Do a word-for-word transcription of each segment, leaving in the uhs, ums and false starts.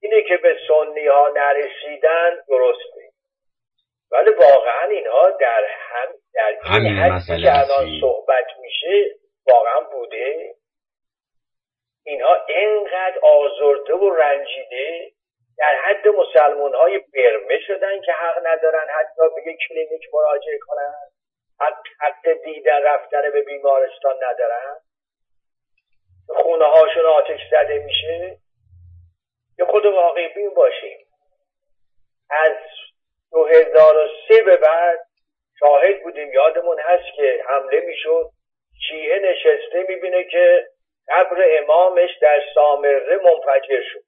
اینه که به سنی ها نرسیدن درسته، ولی واقعا اینها در هم در این حدی که الان صحبت میشه واقعا بوده؟ اینها اینقدر آزرده و رنجیده در حد مسلمان های برمه شدن که حق ندارن حتی به یک کلینیک مراجعه کنن، حق, حق دیدن رفتن به بیمارستان ندارن، خونه هاشون آتش زده میشه. یه خود واقعی بین باشیم، از دو هزار و سه به بعد شاهد بودیم، یادمون هست که حمله میشد، شیعه نشسته میبینه که قبر امامش در سامره منفجر شد،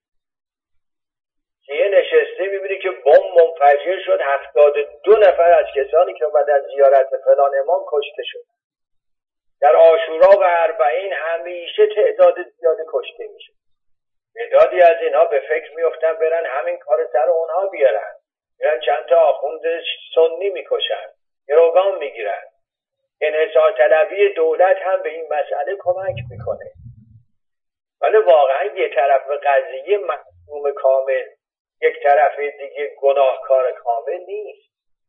شیعه نشسته میبینه که بمب منفجر شد، هفتاد و دو نفر از کسانی که اومدن زیارت فلان امام کشته شد. در عاشورا و اربعین همیشه تعداد زیاد کشته میشه. تعدادی از اینها به فکر میفتن برن همین کار سر اونها بیارن، برن چند تا آخوند سنی میکشن، گروگان میگیرن. انحصار طلبی دولت هم به این مسئله کمک میکنه، ولی واقعا یه طرف قضیه معصوم کامل، یک طرف دیگه گناهکار کامل نیست.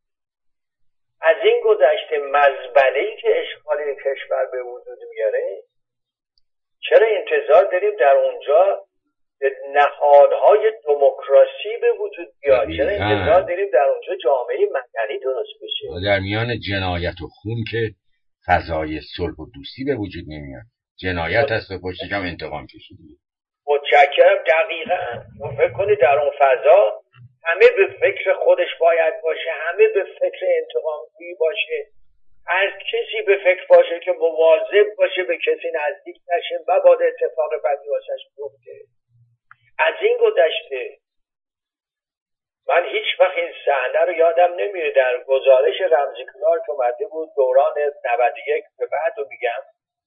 از این گذشته مزبله‌ای که اشغال کشور به وجود میاره، چرا انتظار داریم در اونجا نهادهای دموکراسی به وجود بیاد؟ چرا انتظار داریم در اونجا جامعه مدنی درست بشه؟ در میان جنایت و خون که فضای صلح و دوستی به وجود نمیاد، جنایت هست و پشتش هم انتقام کشیدی. متشکرم. دقیقاً فکر کنید در اون فضا همه به فکر خودش باید باشه، همه به فکر انتقام‌جویی باشه، هر کسی به فکر باشه که مواظب باشه به کسی نزدیک نشه و بعد اتفاق بدی واسش بیفته. از این گذشته من هیچ وقت این صحنه رو یادم نمیره، در گزارش رمزی کلارک اومده بود دوران نود و یک به بعد رو میگم،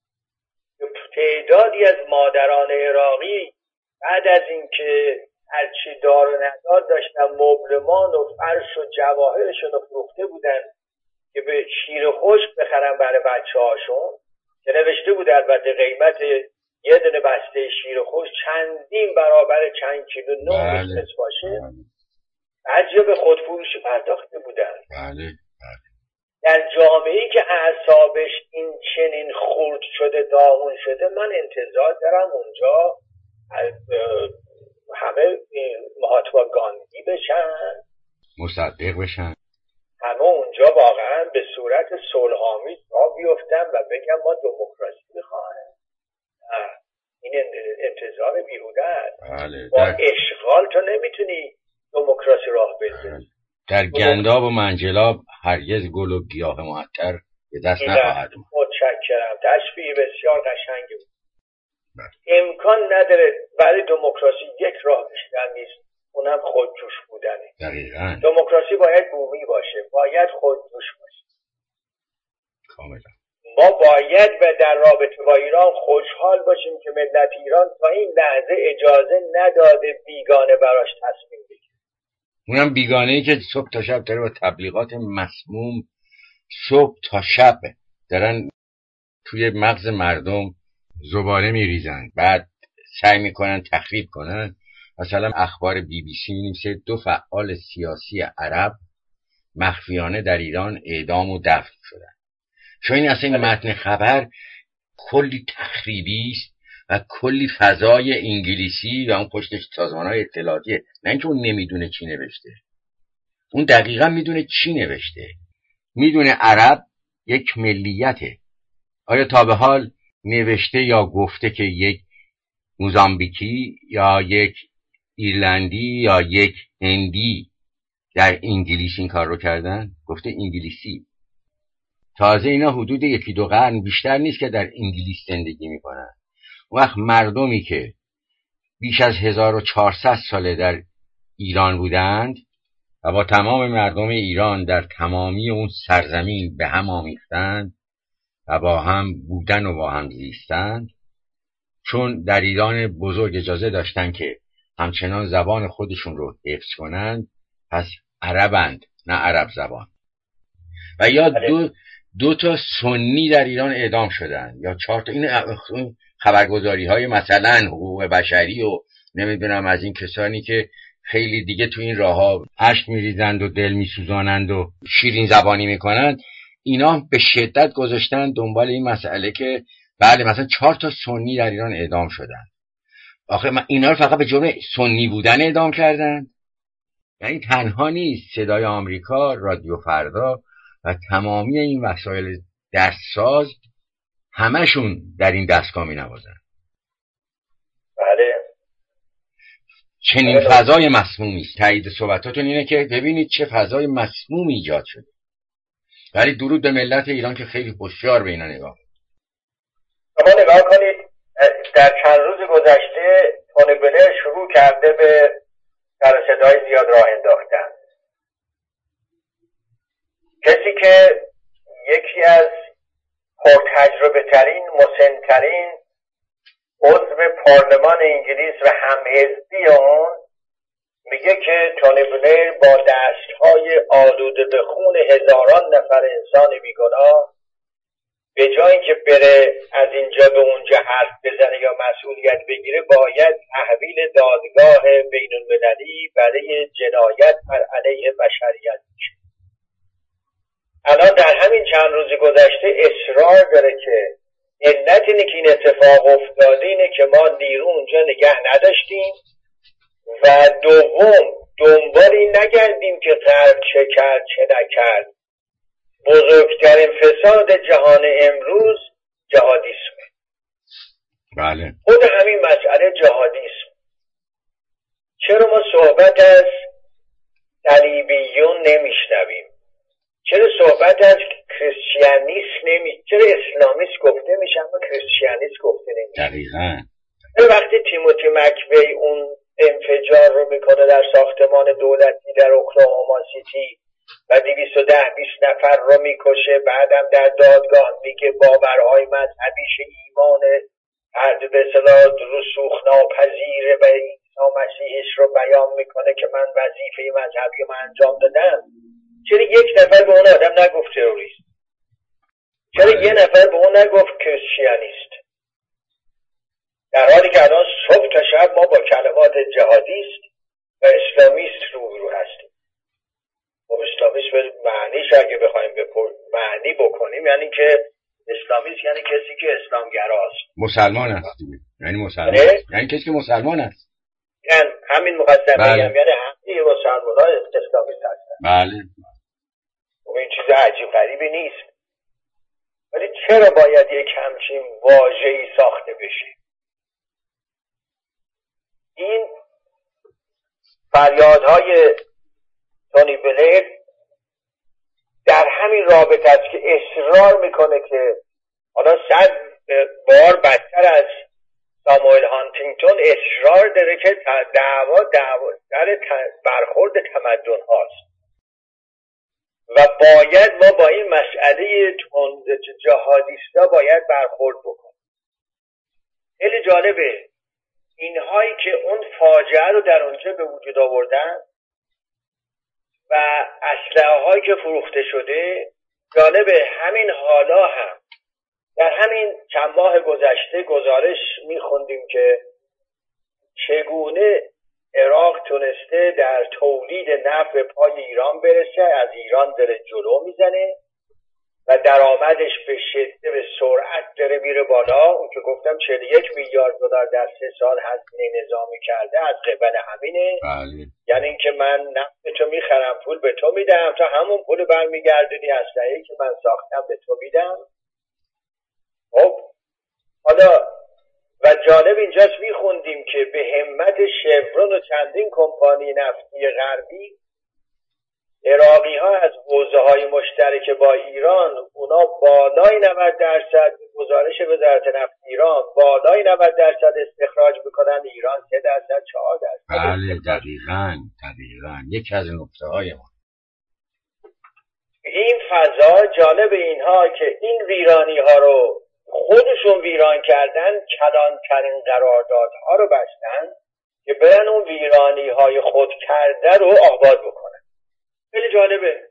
تعدادی از مادران عراقی بعد از اینکه هرچی دار و ندار داشتن مبلمان و فرش و جواهرشون رو فروخته بودن که به شیر خشک بخرن برای بچه هاشون، که نوشته بود البته قیمت یه دونه بسته شیر خشک چندین برابر چند کیلو نون میتونست باشه، بعضیا به خودفروشی پرداخته بودن. بله. در جامعه‌ای که اعصابش این چنین خورد شده، داغون شده، من انتظار دارم اونجا همه مهاتما گاندی بشن، مصدق بشن، همه اونجا واقعا به صورت صلح‌آمیز راه بیفتن و بگن ما دموکراسی می‌خوایم. این انتظار بیهوده است. بله. با در... اشغال تو نمیتونی دموکراسی راه بندازی. در گنداب و منجلاب هرگز گل و گیاه معطر به دست نخواهد اومد. متشکرم. تشبیه بسیار قشنگی بود. امکان نداره برای دموکراسی یک راه بیشتر نیست، اونم خودجوش بودنه. دقیقاً. دموکراسی باید بومی باشه، باید خودجوش باشه. کاملا. ما باید و در رابطه با ایران خوشحال باشیم که ملت ایران تا این لحظه اجازه نداده بیگانه براش تصمیم بگیره. اونم بیگانه‌ای که صبح تا شب داره با تبلیغات مسموم صبح تا شب دارن توی مغز مردم زباله میریزن، بعد سعی میکنن تخریب کنن. مثلا اخبار بی بی سی می‌نویسه دو فعال سیاسی عرب مخفیانه در ایران اعدام و دفن شدن. چون این اصلا این متن خبر کلی تخریبی است و کلی فضای انگلیسی و اون پشتش سازمان‌های اطلاعاتیه. نه اینکه اون نمیدونه چی نوشته، اون دقیقا میدونه چی نوشته، میدونه عرب یک ملیته. آیا تا به حال نوشته یا گفته که یک موزامبیکی یا یک ایرلندی یا یک هندی در انگلیس این کار رو کردن؟ گفته انگلیسی. تازه اینا حدود یکی دو قرن بیشتر نیست که در انگلیس زندگی میکنن. اون وقت مردمی که بیش از هزار و چهارصد ساله در ایران بودند و با تمام مردم ایران در تمامی اون سرزمین به هم آمیختند و با هم بودن و با هم زیستند، چون در ایران بزرگ اجازه داشتن که همچنان زبان خودشون رو حفظ کنند، پس عربند نه عرب زبان. و یا دو دو تا سنی در ایران اعدام شدن یا چهار تا. این خبرگزاری های مثلا حقوق بشری و نمیدونم از این کسانی که خیلی دیگه تو این راه ها اشک میریزند و دل میسوزانند و شیرین زبانی میکنند، اینا به شدت گذاشتن دنبال این مسئله که بله مثلا چهار تا سنی در ایران اعدام شدن. آخه اینا رو فقط به جرم سنی بودن اعدام کردن؟ یعنی تنها نیست، صدای آمریکا، رادیو فردا و تمامی این وسایل دستساز همشون در این دستگاه می نوازن. بله. چنین فضای مسمومی است. تایید صحبتاتون اینه که ببینید چه فضای مسمومی ایجاد شده. ولی درود به ملت ایران که خیلی هوشیار به اینا نگاه. اما نگاه کنید، در چند روز گذشته تونی بلر شروع کرده به سر صدای زیاد راه انداختن. کسی که یکی از پرتجربه ترین، مسن‌ترین عضو پارلمان انگلیس و همحزبی اون میگه که تونی بلر با دستهای آلوده به خون هزاران نفر انسان بیگناه به جای اینکه بره از اینجا به اونجا حرف بزنه یا مسئولیت بگیره، باید تحویل دادگاه بین المللی برای جنایت بر علیه بشریت میشه. الان در همین چند روز گذشته اصرار داره که علت اینه که این اتفاق افتاده اینه که ما نیرو اونجا نگه نداشتیم و دوم دنبال این نگردیم که غرب چه کرد چه نکرد. بزرگترین فساد جهان امروز جهادیسمه. بله. خود همین مسئله جهادیسم. چرا ما صحبت از صلیبیون نمیشنویم؟ چرا صحبت از کریستیانیسم نمی چرا اسلامیست گفته میشه اما کریستیانیسم گفته نمیشه؟ دقیقاً. وقتی تیموتی مکوی اون انفجار رو میکنه در ساختمان دولتی در اوکلاهوما سیتی و دویست و ده بیست نفر رو میکشه، بعدم در دادگاه میگه باورهای مذهبیش ایمان هر به اصطلاح رسوخ ناپذیره و عیسی مسیحش رو بیان میکنه که من وظیفه مذهبی رو انجام دادم. چرا یک نفر به اون آدم نگفت تروریست؟ چرا یه نفر به اون نگفت کریستیانیست؟ در حالی که الان صبح تا شب ما با کلمات جهادیست و اسلامیست روبرو هستیم. و اسلامیست به معنیش اگه بخوایم به معنی بکنیم یعنی که اسلامیست یعنی کسی که اسلامگراست، مسلمان است. یعنی مسلمان است. یعنی کسی که مسلمان است. یعنی همین مقدمه بله. هم یعنی همه مسلمان‌ها اسلامیست هستن. بله. و این چیز عجیب غریبی نیست. ولی چرا باید یک همچین واژه‌ای ساخته بشه؟ این فریادهای تونی بلر در همین رابطه است که اصرار میکنه که حالا صد بار بدتر از ساموئل هانتینگتون اصرار داره که دعوا دعوا در برخورد تمدن هاست و باید ما با این مسئله جهادیستا باید برخورد بکنیم. خیلی جالبه اینهایی که اون فاجعه رو در اونجا به وجود آوردن و اسلحه هایی که فروخته شده، جالبه همین حالا هم در همین چند ماه گذشته گزارش میخوندیم که چگونه عراق تونسته در تولید نفت به پای ایران برسه، از ایران داره جلو میزنه و درآمدش به شدت به سرعت داره میره بالا. اون که گفتم چهل و یک میلیارد دلار در سه سال هزینه نظامی کرده از قبل همینه. بله. یعنی اینکه من نفت تو میخرم پول به تو میدم، تا همون پول برمیگردونی اسلحه‌ای که من ساختم به تو میدم. خب حالا و جالب اینجاست میخوندیم که به همت شورون و چندین کمپانی نفتی غربی عراقی ها از حوزه های مشترک با ایران اونا بالای نود درصد گزارش وزارت نفت ایران بالای نود درصد استخراج میکنن، ایران سه درصد چهار درصد. بله دقیقاً دقیقاً یکی از نکته های ما. این فضا جالب اینها که این ویرانی ها رو خودشون ویران کردن، کلانترین قراردادها رو بستن که برن اون ویرانی های خود کرده رو آباد بکنن. خیلی جالبه.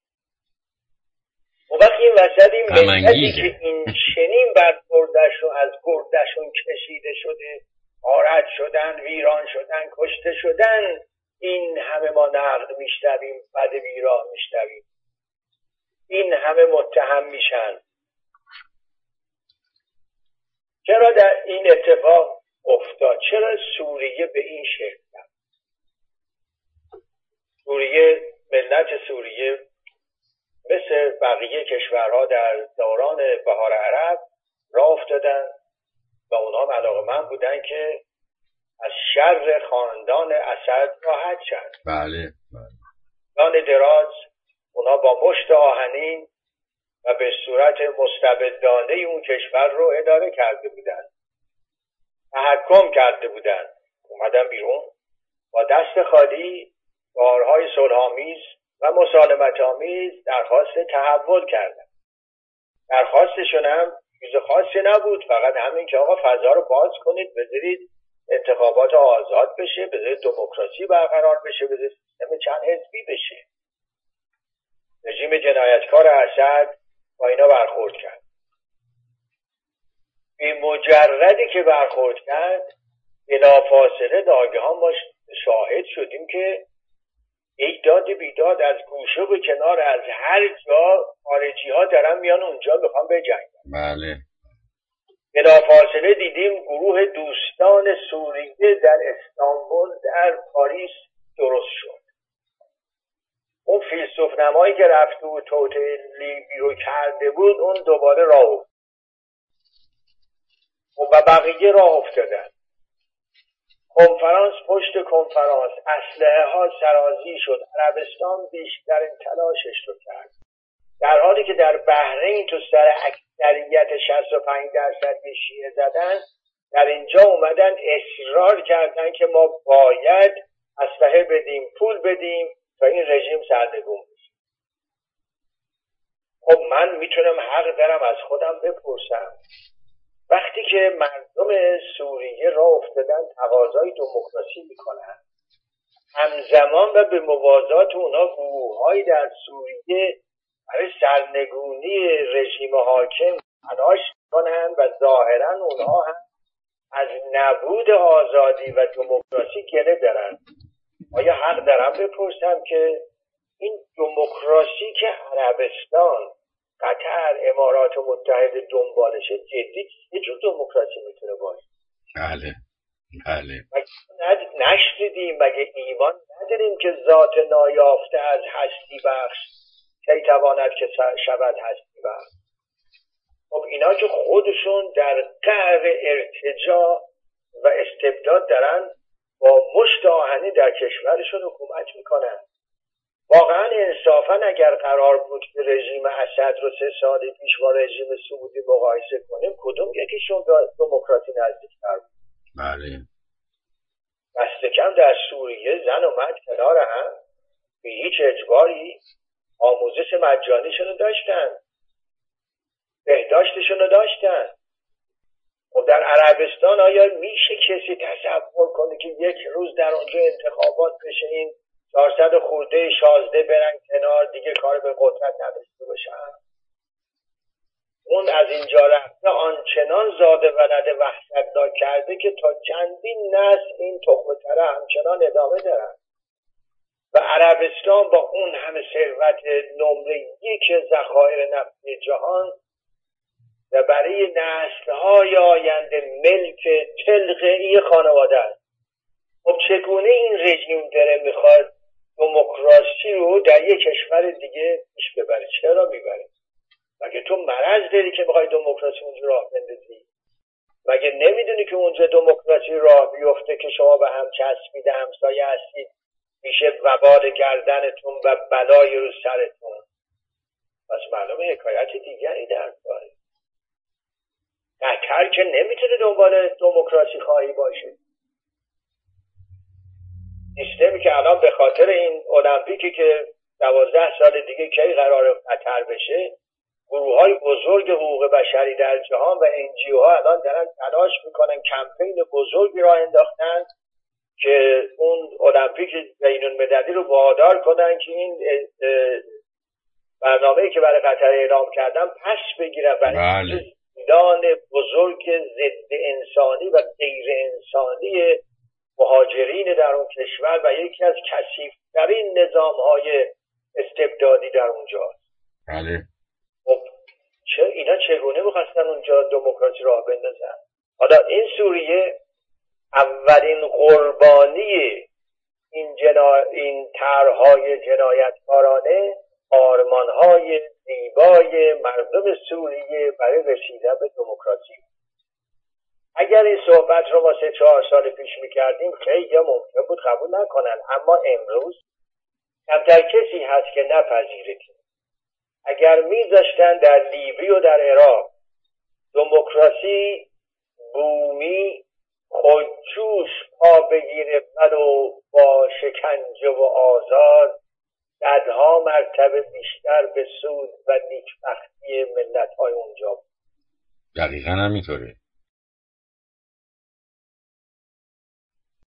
اون وقت این وسط این ملتی که این چنین بر گردشون از گردشون کشیده شده غارت شدن، ویران شدن، کشته شدن، این همه ما نقد میشنویم، بد بیراه میشنویم، این همه متهم میشن. چرا در این اتفاق افتاد؟ چرا سوریه به این شکل رفت؟ سوریه، ملت سوریه مثل بقیه کشورها در دوران بهار عرب راه افتادن و اونها علاقه‌مند بودن که از شر خاندان اسد راحت شن. بله بله. دان دراز اونها با مشت آهنین و به صورت مستبدانه اون کشور رو اداره کرده بودن، تحکم کرده بودن. اومدن بیرون با دست خالی، بارهای صلح‌آمیز و مسالمت آمیز درخواست تحول کردن. درخواستشون هم چیز خاصی نبود، فقط همین که آقا فضا رو باز کنید، بذارید انتخابات آزاد بشه، بذارید دموکراسی برقرار بشه، بذارید سیستم چند حزبی بشه. رژیم جنایتکار اسد با اینا برخورد کرد. این مجردی که برخورد کرد، بلافاصله ناگهان ما شاهد شدیم که ایداد بیداد از گوشه و کنار، از هر جا خارجی ها دارن میان اونجا میخوان بجنگن. بله. بلافاصله دیدیم گروه دوستان سوریه در استانبول، در پاریس درست شد. اون فیلسوف نمایی که رفته و توطئه لیبی رو کرده بود، اون دوباره راه افتاد و بقیه راه افتادن. کنفرانس پشت کنفرانس، اسلحه ها سرازی شد. عربستان بیشترین تلاشش رو کرد، در حالی که در بحرین تو سر اکثریت شصت و پنج درصد شیعه زدن، در اینجا اومدن اصرار کردن که ما باید اسلحه بدیم، پول بدیم تا این رژیم سرنگون بشه. خب من میتونم حق دارم از خودم بپرسم، وقتی که مردم سوریه راه افتادن تقاضای دموکراسی میکنن، همزمان و به موازات اونا گروه‌هایی در سوریه برای سرنگونی رژیم حاکم تلاش میکنن و ظاهرا اونها هم از نبود آزادی و دموکراسی گله دارن، آیا حق دارم بپرسم که این دموکراسی که عربستان، قطر، امارات متحده دنبالشه، جدی چه جور دموکراسی میتونه باشه؟ بله بله. مگه نشنیدیم، مگه ایمان نداریم که ذات نایافته از هستی بخش کی تواند که شود هستی بخش؟ خب اینا که خودشون در قعر ارتجاع و استبداد دارن با مشت آهنی در کشورشون حکومت میکنن. واقعا انصافا اگر قرار بود که رژیم اسد رو سه سال پیش با رژیم سعودی مقایسه کنیم، کدوم یکیشون به دموکراسی نزدیک‌تر بود؟ بله. دست کم در سوریه زن و مرد کنار هم به هیچ اجباری آموزش مجانیشون رو داشتن، بهداشتشون رو داشتن. خب در عربستان آیا میشه کسی تصور کنه که یک روز در اونجا انتخابات بشه، این چهارصد خورده شازده برن کنار، دیگه کار به قدرت نداشته باشن؟ اون از اینجا رفته آنچنان زاده ولد وحشتناک کرده که تا چندین نسل این تخم تره همچنان ادامه دارن و عربستان با اون همه ثروت نمره یک ذخایر نفتی جهان و برای نسل‌های آینده ملک تلقی خانواده است. خب چگونه این رژیم داره میخواد دموکراسی رو در یک کشور دیگه پیش ببره؟ چرا میبره؟ مگه تو مرض داری که میخوای دموکراسی اونجا راه بندازی؟ مگه نمیدونی که اونجا دموکراسی راه بیفته که شما به هم چسبیده همسایه هستید، میشه وبال گردنتون و بلای رو سرتون؟ پس معلومه حکایت دیگری در کاره. قطر که نمیتونه دنبال دموکراسی خواهی باشه. سیستمی که الان به خاطر این المپیکی که دوازده سال دیگه کی قرار قطر بشه، گروه های بزرگ حقوق بشری در جهان و انجیو ها الان دارن تلاش میکنن، کمپین بزرگی راه انداختن که اون المپیک بین المللی رو وادار کنن که این برنامه‌ای که برای قطر اعلام کردن پس بگیرن، برای بله. اعلان بزرگ ضد انسانی و غیر انسانی مهاجرین در اون کشور و یکی از کثیف‌ترین نظام‌های استبدادی در اونجاست. بله. خب چه اینا چگونه می‌خواستن اونجا دموکراسی راه بندازن؟ حالا این سوریه اولین قربانی این جنا... این طرح‌های جنایتکارانه آرمان‌های زیبای مردم سوریه برای رسیدن به دموکراسی. اگر این صحبت رو ما سه چهار سال پیش می‌کردیم خیلی ممکن بود قبول نکنن، اما امروز کمتر کسی هست که نپذیره. اگر می‌ذاشتن در لیبی و در عراق دموکراسی بومی خودجوش پا بگیره و با شکنجه و آزار صدها مرتبه بیشتر به سود و نیکبختی ملت‌های اونجا بود. دقیقاً همینطوره.